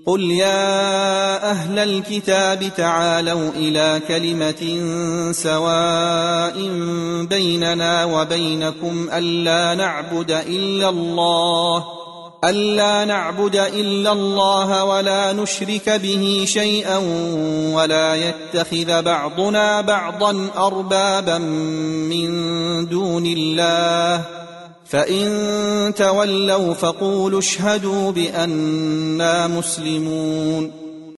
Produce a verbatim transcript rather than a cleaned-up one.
قل يا أهل الكتاب تعالوا إلى كلمة سواء بيننا وبينكم ألا نعبد إلا الله ألا نعبد إلا الله ولا نشرك به شيئا ولا يتخذ بعضنا بعضا أربابا من دون الله فإن تولوا فقولوا اشهدوا بأننا مسلمون